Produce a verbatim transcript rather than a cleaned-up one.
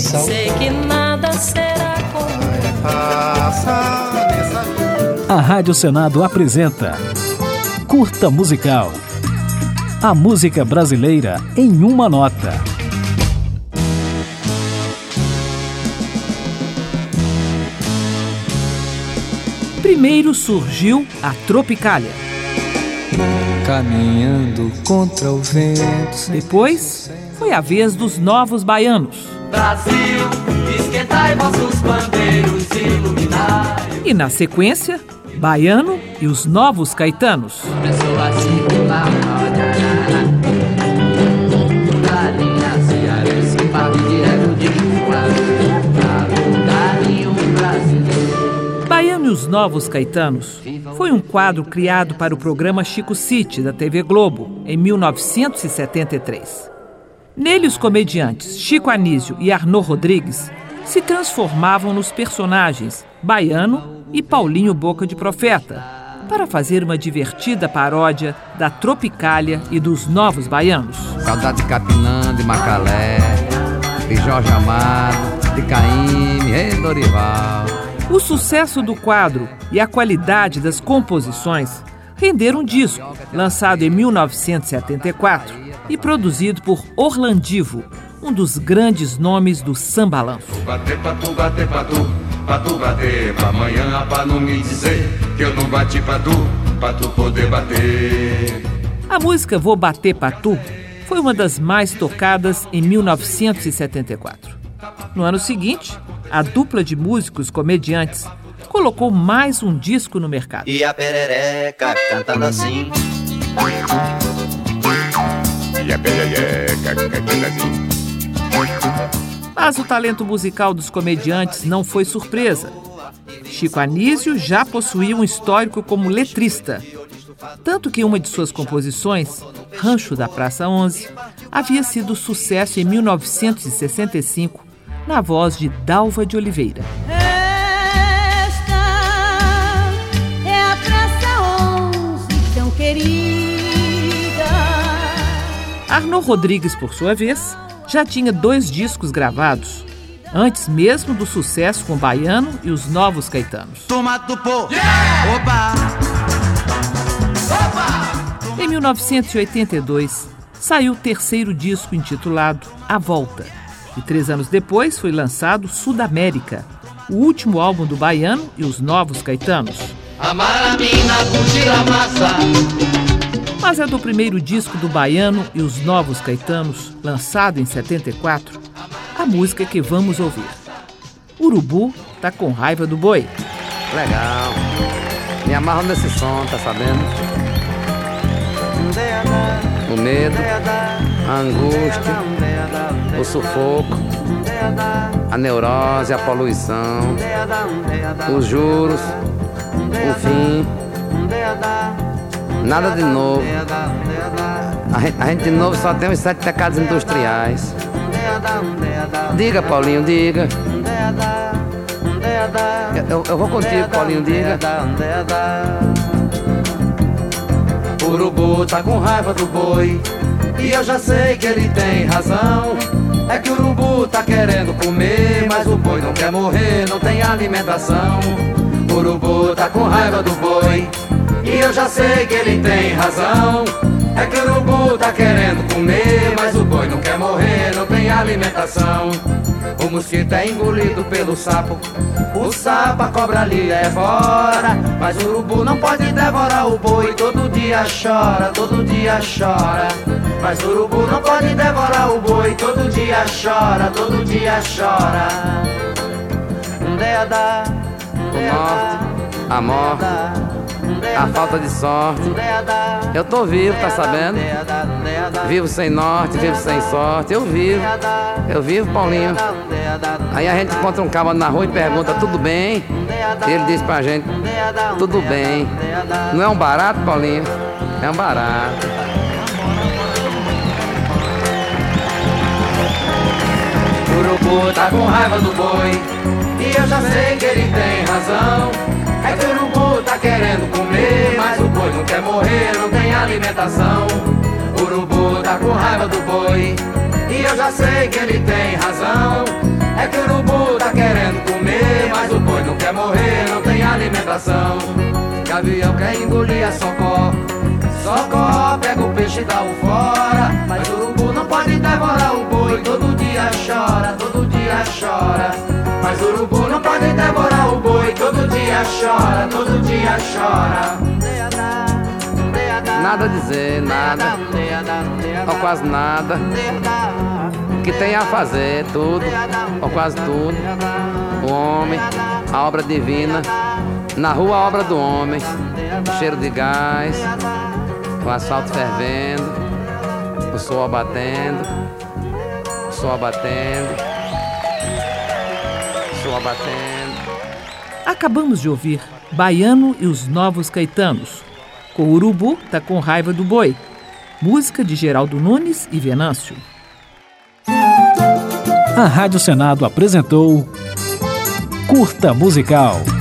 sal. Sei que nada será como passa nessa vida. A Rádio Senado apresenta Curta Musical. A música brasileira em uma nota. Primeiro surgiu a Tropicália. Caminhando contra o vento. Depois foi a vez dos Novos Baianos. Brasil, esquentai vossos bandeiros, iluminai. E na sequência, Baiano e os Novos Caetanos. Baiano e os Novos Caetanos foi um quadro criado para o programa Chico City, da T V Globo, em mil novecentos e setenta e três. Nele, os comediantes Chico Anísio e Arnô Rodrigues se transformavam nos personagens Baiano e Paulinho Boca de Profeta, para fazer uma divertida paródia da Tropicália e dos Novos Baianos. Saudade de Capinã, de Macalé, de Jorge Amado, de Caíme, e Dorival. O sucesso do quadro e a qualidade das composições renderam um disco, lançado em mil novecentos e setenta e quatro e produzido por Orlandivo, um dos grandes nomes do sambalanço. Bater pra tu, bater pra tu, pra tu bater pra amanhã, pra não me dizer que eu não bati pra tu, pra tu poder bater. A música Vou Bater Pra Tu foi uma das mais tocadas em mil novecentos e setenta e quatro. No ano seguinte, a dupla de músicos comediantes colocou mais um disco no mercado. E a perereca cantando assim. E a perereca cantando assim. Mas o talento musical dos comediantes não foi surpresa. Chico Anísio já possuía um histórico como letrista, tanto que uma de suas composições, Rancho da Praça onze, havia sido sucesso em mil novecentos e sessenta e cinco, na voz de Dalva de Oliveira. esta é a Praça onze, tão querida. Arnô Rodrigues, por sua vez, já tinha dois discos gravados, antes mesmo do sucesso com Baiano e os Novos Caetanos. Toma do pô, yeah! Oba! Oba! Em mil novecentos e oitenta e dois, saiu o terceiro disco intitulado A Volta. E três anos depois foi lançado Sudamérica, o último álbum do Baiano e os Novos Caetanos. Amar a mina, curtir a massa. Mas é do primeiro disco do Baiano e os Novos Caetanos, lançado em setenta e quatro, a música que vamos ouvir. Urubu tá com raiva do boi. Legal. Me amarro nesse som, tá sabendo? O medo, a angústia, o sufoco, a neurose, a poluição, os juros, o fim. Nada de novo. A gente, a gente de novo só tem os sete pecados industriais. Diga, Paulinho, diga. Eu, eu vou contigo, Paulinho, diga. O urubu tá com raiva do boi, e eu já sei que ele tem razão. É que o urubu tá querendo comer, mas o boi não quer morrer, não tem alimentação. O urubu tá com raiva do boi, e eu já sei que ele tem razão. É que o urubu tá querendo comer, mas o boi não quer morrer, não tem alimentação. O mosquito é engolido pelo sapo, o sapo a cobra lhe devora, mas o urubu não pode devorar o boi. Todo dia chora, todo dia chora, mas o urubu não pode devorar o boi. Todo dia chora, todo dia chora. A morte, a falta de sorte. Eu tô vivo, tá sabendo? Vivo sem norte, vivo sem sorte. Eu vivo, eu vivo, Paulinho. Aí a gente encontra um cabra na rua e pergunta: tudo bem? E ele diz pra gente: tudo bem. Não é um barato, Paulinho? É um barato. O urubu tá com raiva do boi, e eu já sei que ele tem razão. É que o urubu tá querendo comer, mas o boi não quer morrer, não tem alimentação. O urubu tá com raiva do boi, e eu já sei que ele tem razão. É que o urubu tá querendo comer, mas o boi não quer morrer, não tem alimentação. Gavião quer engolir a socó, socó pega o peixe e dá o fora. Mas o urubu não pode devorar o boi, todo dia chora, todo dia chora. Mas o urubu não pode devorar o boi, todo dia chora, todo dia chora. Nada a dizer, nada, ou quase nada. O que tem a fazer, tudo, ou quase tudo. O homem, a obra divina. Na rua, a obra do homem. Cheiro de gás, o asfalto fervendo, o sol abatendo, o sol abatendo, o sol abatendo. Acabamos de ouvir Baiano e os Novos Caetanos, com o Urubu tá com raiva do boi. Música de Geraldo Nunes e Venâncio. A Rádio Senado apresentou Curta Musical.